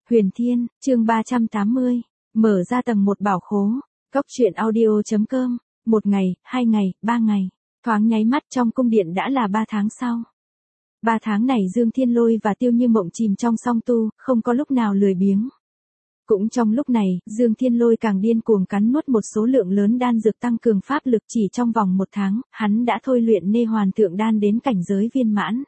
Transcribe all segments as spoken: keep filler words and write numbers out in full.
Huyền Thiên, chương ba trăm tám mươi, mở ra tầng một bảo khố. Cốc truyện audio.com, một ngày, hai ngày, ba ngày, thoáng nháy mắt trong cung điện đã là ba tháng sau. Ba tháng này Dương Thiên Lôi và Tiêu Như Mộng chìm trong song tu, không có lúc nào lười biếng. Cũng trong lúc này, Dương Thiên Lôi càng điên cuồng cắn nuốt một số lượng lớn đan dược tăng cường pháp lực, chỉ trong vòng một tháng, hắn đã thôi luyện nê hoàn thượng đan đến cảnh giới viên mãn.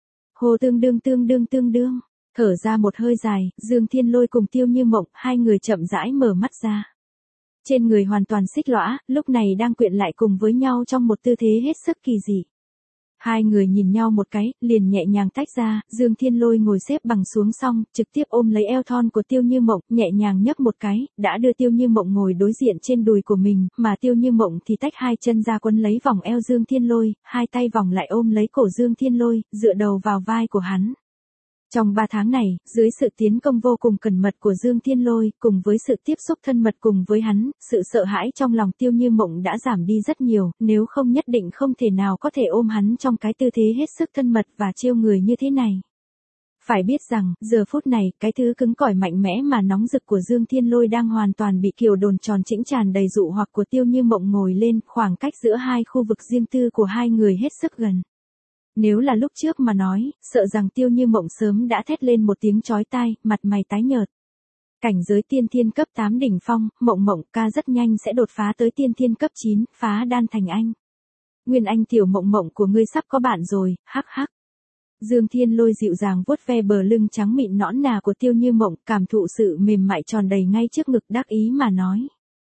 Hồ tương đương tương đương tương đương, thở ra một hơi dài, Dương Thiên Lôi cùng Tiêu Như Mộng, hai người chậm rãi mở mắt ra. Trên người hoàn toàn xích lõa, lúc này đang quyện lại cùng với nhau trong một tư thế hết sức kỳ dị. Hai người nhìn nhau một cái, liền nhẹ nhàng tách ra, Dương Thiên Lôi ngồi xếp bằng xuống xong, trực tiếp ôm lấy eo thon của Tiêu Như Mộng, nhẹ nhàng nhấc một cái, đã đưa Tiêu Như Mộng ngồi đối diện trên đùi của mình, mà Tiêu Như Mộng thì tách hai chân ra quấn lấy vòng eo Dương Thiên Lôi, hai tay vòng lại ôm lấy cổ Dương Thiên Lôi, dựa đầu vào vai của hắn. Trong ba tháng này, dưới sự tiến công vô cùng cẩn mật của Dương Thiên Lôi, cùng với sự tiếp xúc thân mật cùng với hắn, sự sợ hãi trong lòng Tiêu Như Mộng đã giảm đi rất nhiều, nếu không nhất định không thể nào có thể ôm hắn trong cái tư thế hết sức thân mật và trêu người như thế này. Phải biết rằng, giờ phút này, cái thứ cứng cỏi mạnh mẽ mà nóng rực của Dương Thiên Lôi đang hoàn toàn bị kiểu đồn tròn chỉnh tràn đầy dụ hoặc của Tiêu Như Mộng ngồi lên, khoảng cách giữa hai khu vực riêng tư của hai người hết sức gần. Nếu là lúc trước mà nói, sợ rằng Tiêu Như Mộng sớm đã thét lên một tiếng chói tai, mặt mày tái nhợt. Cảnh giới tiên thiên cấp tám đỉnh phong, Mộng Mộng ca rất nhanh sẽ đột phá tới tiên thiên cấp chín, phá đan thành anh. Nguyên anh tiểu Mộng Mộng của ngươi sắp có bạn rồi, hắc hắc. Dương Thiên Lôi dịu dàng vuốt ve bờ lưng trắng mịn nõn nà của Tiêu Như Mộng, cảm thụ sự mềm mại tròn đầy ngay trước ngực, đắc ý mà nói.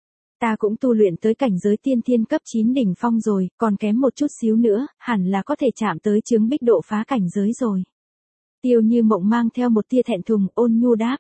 Ta cũng tu luyện tới cảnh giới tiên thiên cấp chín đỉnh phong rồi, còn kém một chút xíu nữa, hẳn là có thể chạm tới chứng bích độ phá cảnh giới rồi. Tiêu Như Mộng mang theo một tia thẹn thùng, ôn nhu đáp.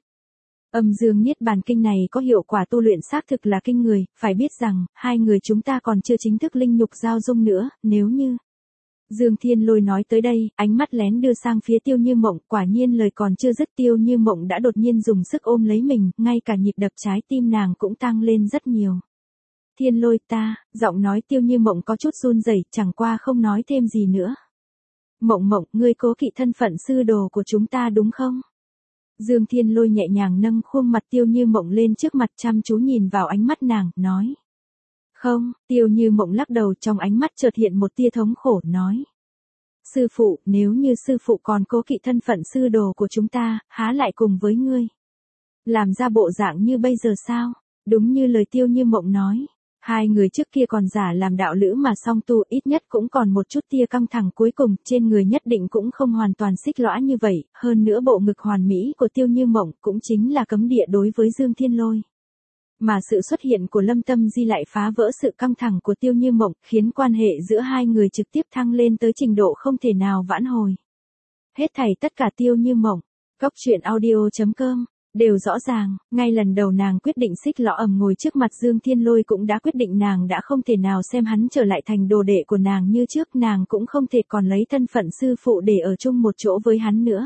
Âm dương niết bàn kinh này có hiệu quả tu luyện xác thực là kinh người, phải biết rằng, hai người chúng ta còn chưa chính thức linh nhục giao dung nữa, nếu như... Dương Thiên Lôi nói tới đây, ánh mắt lén đưa sang phía Tiêu Như Mộng, quả nhiên lời còn chưa dứt Tiêu Như Mộng đã đột nhiên dùng sức ôm lấy mình, ngay cả nhịp đập trái tim nàng cũng tăng lên rất nhiều. Thiên Lôi ta, giọng nói Tiêu Như Mộng có chút run rẩy, chẳng qua không nói thêm gì nữa. Mộng Mộng, ngươi cố kỵ thân phận sư đồ của chúng ta đúng không? Dương Thiên Lôi nhẹ nhàng nâng khuôn mặt Tiêu Như Mộng lên trước mặt, chăm chú nhìn vào ánh mắt nàng, nói. Không, Tiêu Như Mộng lắc đầu, trong ánh mắt chợt hiện một tia thống khổ, nói. Sư phụ, nếu như sư phụ còn cố kỵ thân phận sư đồ của chúng ta, há lại cùng với ngươi? Làm ra bộ dạng như bây giờ sao? Đúng như lời Tiêu Như Mộng nói. Hai người trước kia còn giả làm đạo lữ mà song tu, ít nhất cũng còn một chút tia căng thẳng, cuối cùng trên người nhất định cũng không hoàn toàn xích lõa như vậy, hơn nữa bộ ngực hoàn mỹ của Tiêu Như Mộng cũng chính là cấm địa đối với Dương Thiên Lôi. Mà sự xuất hiện của Lâm Tâm Di lại phá vỡ sự căng thẳng của Tiêu Như Mộng, khiến quan hệ giữa hai người trực tiếp thăng lên tới trình độ không thể nào vãn hồi. Hết thảy tất cả Tiêu Như Mộng, cốc truyện audio.com đều rõ ràng, ngay lần đầu nàng quyết định xích lõa ầm ngồi trước mặt Dương Thiên Lôi cũng đã quyết định nàng đã không thể nào xem hắn trở lại thành đồ đệ của nàng như trước, nàng cũng không thể còn lấy thân phận sư phụ để ở chung một chỗ với hắn nữa.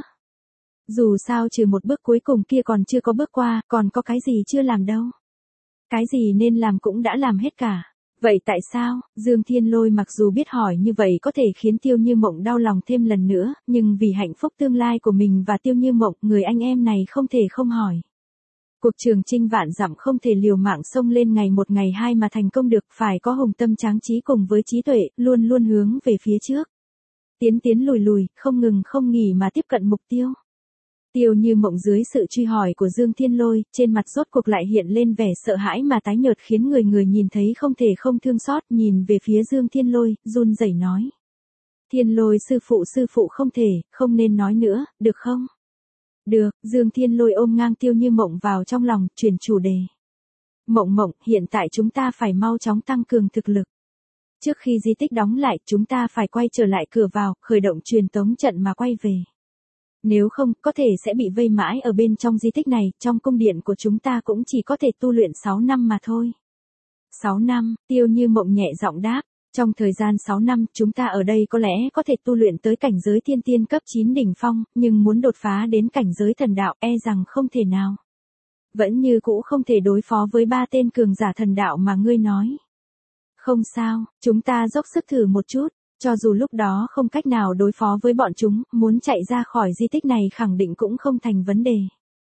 Dù sao trừ một bước cuối cùng kia còn chưa có bước qua, còn có cái gì chưa làm đâu. Cái gì nên làm cũng đã làm hết cả. Vậy tại sao, Dương Thiên Lôi mặc dù biết hỏi như vậy có thể khiến Tiêu Như Mộng đau lòng thêm lần nữa, nhưng vì hạnh phúc tương lai của mình và Tiêu Như Mộng, người anh em này không thể không hỏi. Cuộc trường chinh vạn dặm không thể liều mạng xông lên ngày một ngày hai mà thành công được, phải có hùng tâm tráng trí cùng với trí tuệ, luôn luôn hướng về phía trước. Tiến tiến lùi lùi, không ngừng không nghỉ mà tiếp cận mục tiêu. Tiêu Như Mộng dưới sự truy hỏi của Dương Thiên Lôi, trên mặt rốt cuộc lại hiện lên vẻ sợ hãi mà tái nhợt, khiến người người nhìn thấy không thể không thương xót, nhìn về phía Dương Thiên Lôi, run rẩy nói. Thiên Lôi sư phụ sư phụ không thể, không nên nói nữa, được không? Được, Dương Thiên Lôi ôm ngang Tiêu Như Mộng vào trong lòng, chuyển chủ đề. Mộng Mộng, hiện tại chúng ta phải mau chóng tăng cường thực lực. Trước khi di tích đóng lại, chúng ta phải quay trở lại cửa vào, khởi động truyền tống trận mà quay về. Nếu không, có thể sẽ bị vây mãi ở bên trong di tích này, trong cung điện của chúng ta cũng chỉ có thể tu luyện sáu năm mà thôi. sáu năm, Tiêu Như Mộng nhẹ giọng đáp, trong thời gian sáu năm, chúng ta ở đây có lẽ có thể tu luyện tới cảnh giới thiên tiên cấp chín đỉnh phong, nhưng muốn đột phá đến cảnh giới thần đạo, e rằng không thể nào. Vẫn như cũ không thể đối phó với ba tên cường giả thần đạo mà ngươi nói. Không sao, chúng ta dốc sức thử một chút. Cho dù lúc đó không cách nào đối phó với bọn chúng, muốn chạy ra khỏi di tích này khẳng định cũng không thành vấn đề.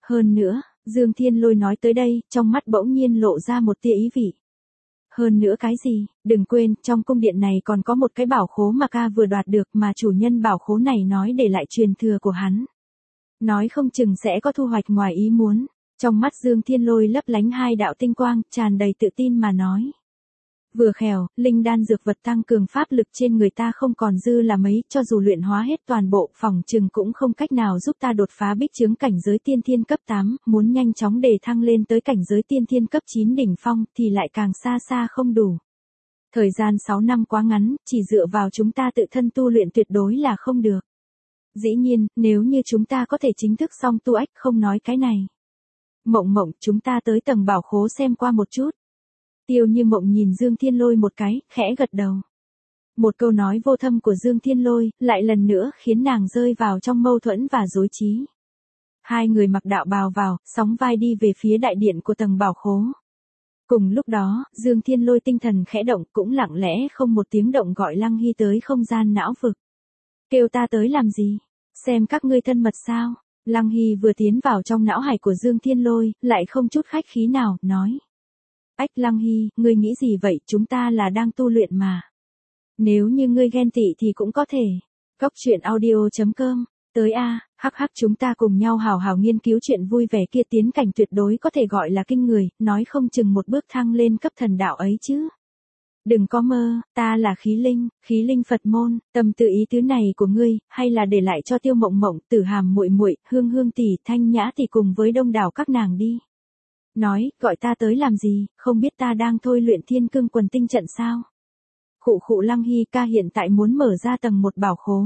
Hơn nữa, Dương Thiên Lôi nói tới đây, trong mắt bỗng nhiên lộ ra một tia ý vị. Hơn nữa cái gì, đừng quên, trong cung điện này còn có một cái bảo khố mà ca vừa đoạt được mà chủ nhân bảo khố này nói để lại truyền thừa của hắn. Nói không chừng sẽ có thu hoạch ngoài ý muốn. Trong mắt Dương Thiên Lôi lấp lánh hai đạo tinh quang, tràn đầy tự tin mà nói. Vừa khèo, linh đan dược vật tăng cường pháp lực trên người ta không còn dư là mấy, cho dù luyện hóa hết toàn bộ, phòng chừng cũng không cách nào giúp ta đột phá bích chướng cảnh giới tiên thiên cấp tám, muốn nhanh chóng đề thăng lên tới cảnh giới tiên thiên cấp chín đỉnh phong thì lại càng xa xa không đủ. Thời gian sáu năm quá ngắn, chỉ dựa vào chúng ta tự thân tu luyện tuyệt đối là không được. Dĩ nhiên, nếu như chúng ta có thể chính thức song tu ách không nói cái này. Mộng Mộng, chúng ta tới tầng bảo khố xem qua một chút. Tiêu Như Mộng nhìn Dương Thiên Lôi một cái, khẽ gật đầu. Một câu nói vô thâm của Dương Thiên Lôi, lại lần nữa khiến nàng rơi vào trong mâu thuẫn và rối trí. Hai người mặc đạo bào vào, sóng vai đi về phía đại điện của tầng bảo khố. Cùng lúc đó, Dương Thiên Lôi tinh thần khẽ động, cũng lặng lẽ không một tiếng động gọi Lăng Hy tới không gian não vực. Kêu ta tới làm gì? Xem các ngươi thân mật sao? Lăng Hy vừa tiến vào trong não hải của Dương Thiên Lôi, lại không chút khách khí nào, nói. Ách Lăng Hy, ngươi nghĩ gì vậy, chúng ta là đang tu luyện mà. Nếu như ngươi ghen tị thì cũng có thể. Cốc truyện audio chấm com, tới a, hắc hắc chúng ta cùng nhau hào hào nghiên cứu chuyện vui vẻ kia tiến cảnh tuyệt đối có thể gọi là kinh người, nói không chừng một bước thăng lên cấp thần đạo ấy chứ. Đừng có mơ, ta là khí linh, khí linh Phật môn, tâm tự ý tứ này của ngươi, hay là để lại cho Tiêu Mộng Mộng, Tử Hàm muội muội, Hương Hương tỷ, Thanh Nhã tỷ cùng với đông đảo các nàng đi. Nói, gọi ta tới làm gì, không biết ta đang thôi luyện thiên cương quần tinh trận sao? Khụ khụ Lăng Hy ca hiện tại muốn mở ra tầng một bảo khố.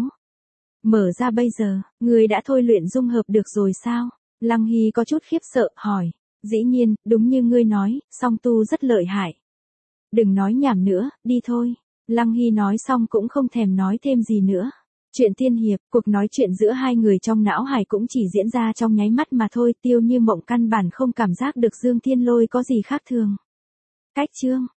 Mở ra bây giờ, ngươi đã thôi luyện dung hợp được rồi sao? Lăng Hy có chút khiếp sợ, hỏi. Dĩ nhiên, đúng như ngươi nói, song tu rất lợi hại. Đừng nói nhảm nữa, đi thôi. Lăng Hy nói xong cũng không thèm nói thêm gì nữa. Chuyện tiên hiệp, cuộc nói chuyện giữa hai người trong não hải cũng chỉ diễn ra trong nháy mắt mà thôi. Tiêu Như Mộng căn bản không cảm giác được Dương Thiên Lôi có gì khác thường. Cách chương